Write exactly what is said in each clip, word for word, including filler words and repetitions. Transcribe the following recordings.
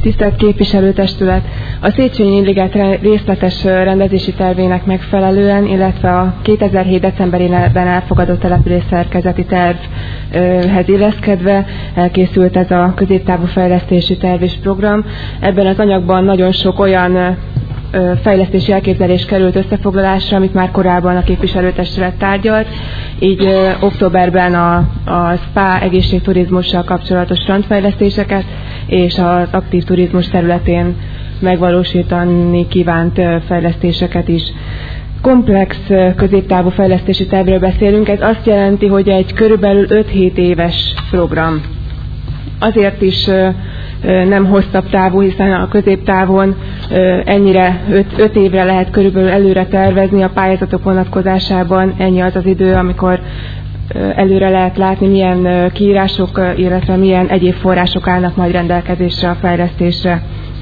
Tisztelt Képviselőtestület! A Széchenyi liget részletes rendezési tervének megfelelően, illetve a kétezer-hét decemberében elfogadott településszerkezeti tervhez illeszkedve elkészült ez a középtávú fejlesztési terv és program. Ebben az anyagban nagyon sok olyan fejlesztési elképzelés került összefoglalásra, amit már korábban a képviselőtestület tárgyalt. Így ö, októberben a, a spa egészségturizmussal kapcsolatos strandfejlesztéseket és az aktív turizmus területén megvalósítani kívánt fejlesztéseket is. Komplex középtávú fejlesztési tervről beszélünk, ez azt jelenti, hogy egy körülbelül öt-hét éves program. Azért is nem hosszabb távú, hiszen a középtávon ennyire öt évre lehet körülbelül előre tervezni, a pályázatok vonatkozásában ennyi az az idő, amikor előre lehet látni, milyen kiírások, illetve milyen egyéb források állnak majd rendelkezésre a fejlesztésre.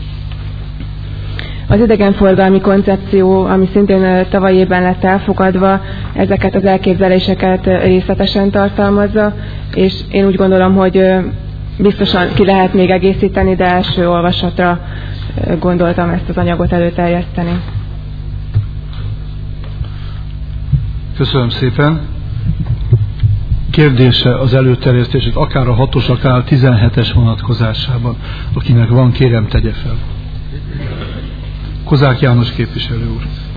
Az idegenforgalmi koncepció, ami szintén tavaly évben lett elfogadva, ezeket az elképzeléseket részletesen tartalmazza, és én úgy gondolom, hogy biztosan ki lehet még egészíteni, de első olvasatra gondoltam ezt az anyagot előterjeszteni. Köszönöm szépen. Kérdése az előterjesztését akár a hatos, akár a tizenhetes vonatkozásában. Akinek van, kérem tegye fel. Kozák János képviselő úr.